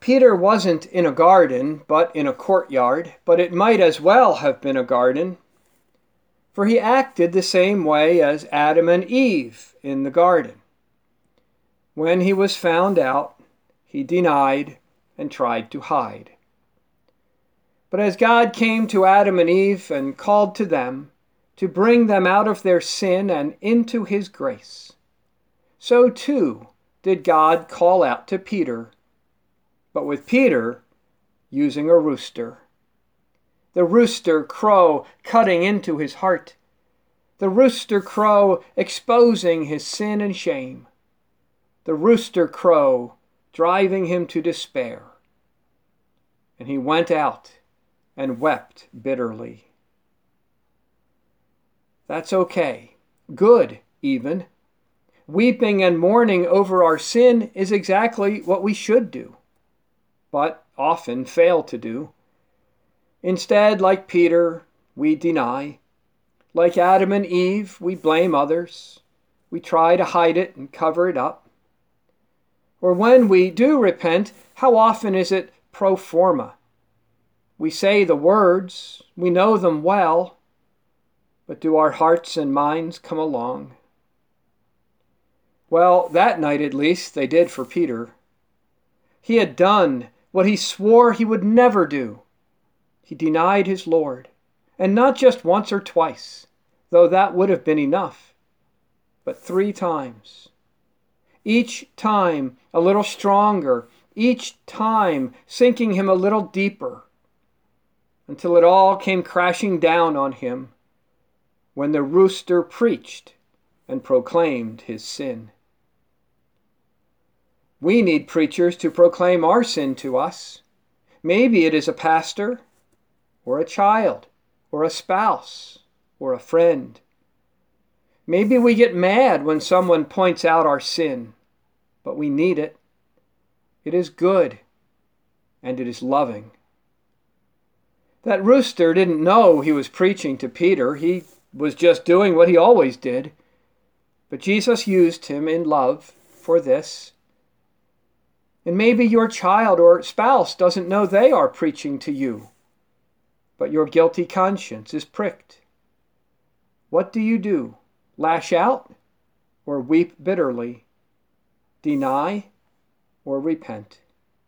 Peter wasn't in a garden, but in a courtyard, but it might as well have been a garden, for he acted the same way as Adam and Eve in the garden. When he was found out, he denied and tried to hide. But as God came to Adam and Eve and called to them to bring them out of their sin and into his grace, so too did God call out to Peter, but with Peter using a rooster. The rooster crow cutting into his heart. The rooster crow exposing his sin and shame. The rooster crow driving him to despair. And he went out and wept bitterly. That's okay. Good, even. Weeping and mourning over our sin is exactly what we should do, but often fail to do. Instead, like Peter, we deny. Like Adam and Eve, we blame others. We try to hide it and cover it up. Or when we do repent, how often is it pro forma? We say the words, we know them well, but do our hearts and minds come along? Well, that night at least, they did for Peter. He had done what he swore he would never do. He denied his Lord, and not just once or twice, though that would have been enough, but 3 times. Each time a little stronger, each time sinking him a little deeper, until it all came crashing down on him when the rooster preached and proclaimed his sin. We need preachers to proclaim our sin to us. Maybe it is a pastor, or a child, or a spouse, or a friend. Maybe we get mad when someone points out our sin, but we need it. It is good, and it is loving. That rooster didn't know he was preaching to Peter. He was just doing what he always did. But Jesus used him in love for this. And maybe your child or spouse doesn't know they are preaching to you, but your guilty conscience is pricked. What do? Lash out or weep bitterly? Deny or repent?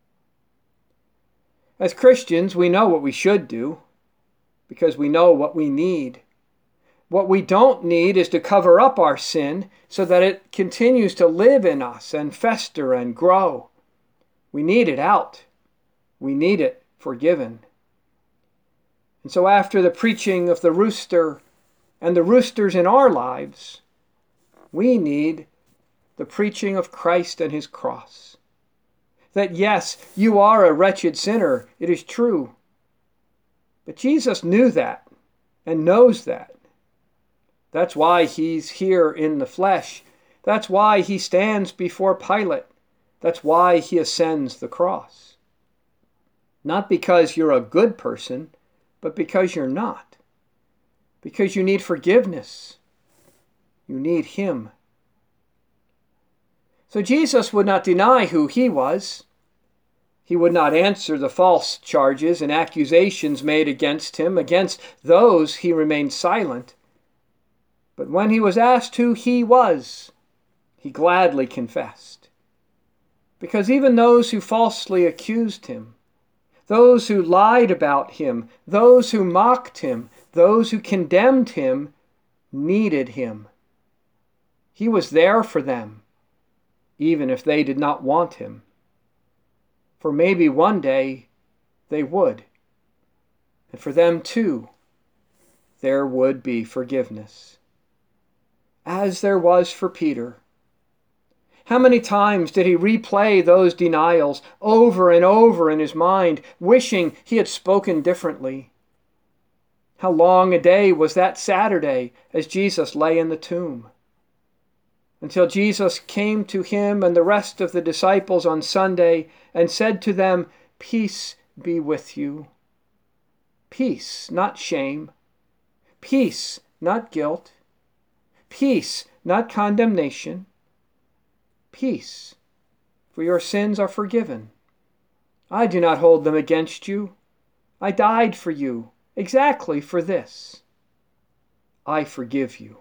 As Christians, we know what we should do because we know what we need. What we don't need is to cover up our sin so that it continues to live in us and fester and grow. We need it out. We need it forgiven. And so after the preaching of the rooster and the roosters in our lives, we need the preaching of Christ and his cross. That yes, you are a wretched sinner, it is true. But Jesus knew that and knows that. That's why he's here in the flesh. That's why he stands before Pilate. That's why he ascends the cross. Not because you're a good person, but because you're not. Because you need forgiveness. You need him. So Jesus would not deny who he was. He would not answer the false charges and accusations made against him. Against those he remained silent. But when he was asked who he was, he gladly confessed. Because even those who falsely accused him, those who lied about him, those who mocked him, those who condemned him, needed him. He was there for them, even if they did not want him. For maybe one day they would. And for them too, there would be forgiveness. As there was for Peter. How many times did he replay those denials over and over in his mind, wishing he had spoken differently? How long a day was that Saturday as Jesus lay in the tomb? Until Jesus came to him and the rest of the disciples on Sunday and said to them, "Peace be with you." Peace, not shame. Peace, not guilt. Peace, not condemnation. Peace, for your sins are forgiven. I do not hold them against you. I died for you, exactly for this. I forgive you.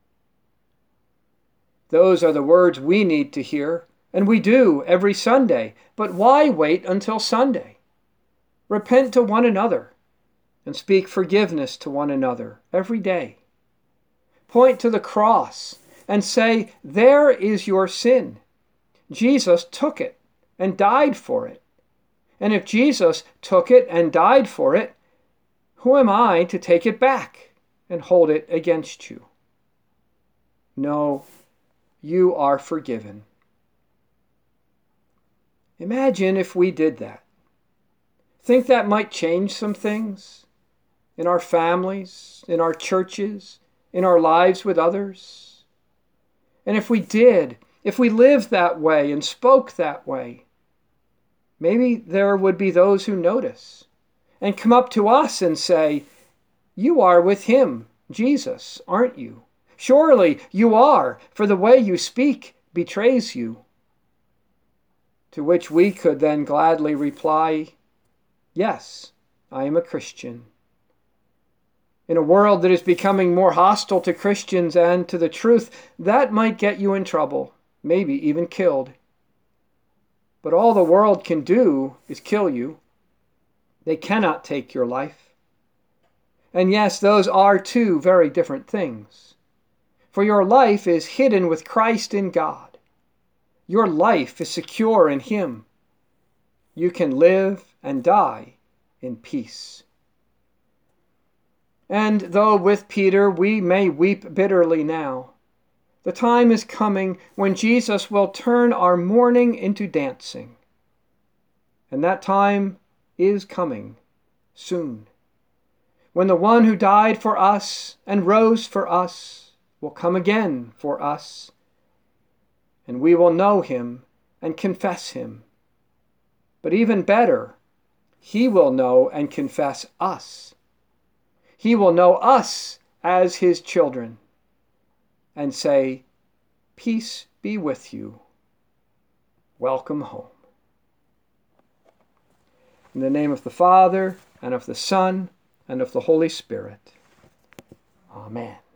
Those are the words we need to hear, and we do every Sunday. But why wait until Sunday? Repent to one another and speak forgiveness to one another every day. Point to the cross and say, there is your sin. Jesus took it and died for it. And if Jesus took it and died for it, who am I to take it back and hold it against you? No, you are forgiven. Imagine if we did that. Think that might change some things in our families, in our churches, in our lives with others. And if we did, if we lived that way and spoke that way, maybe there would be those who notice and come up to us and say, you are with him, Jesus, aren't you? Surely you are, for the way you speak betrays you. To which we could then gladly reply, yes, I am a Christian. In a world that is becoming more hostile to Christians and to the truth, that might get you in trouble, maybe even killed. But all the world can do is kill you. They cannot take your life. And yes, those are two very different things. For your life is hidden with Christ in God. Your life is secure in him. You can live and die in peace. And though with Peter we may weep bitterly now, the time is coming when Jesus will turn our mourning into dancing. And that time is coming soon, when the one who died for us and rose for us will come again for us, and we will know him and confess him. But even better, he will know and confess us. He will know us as his children and say, peace be with you. Welcome home. In the name of the Father, and of the Son, and of the Holy Spirit. Amen.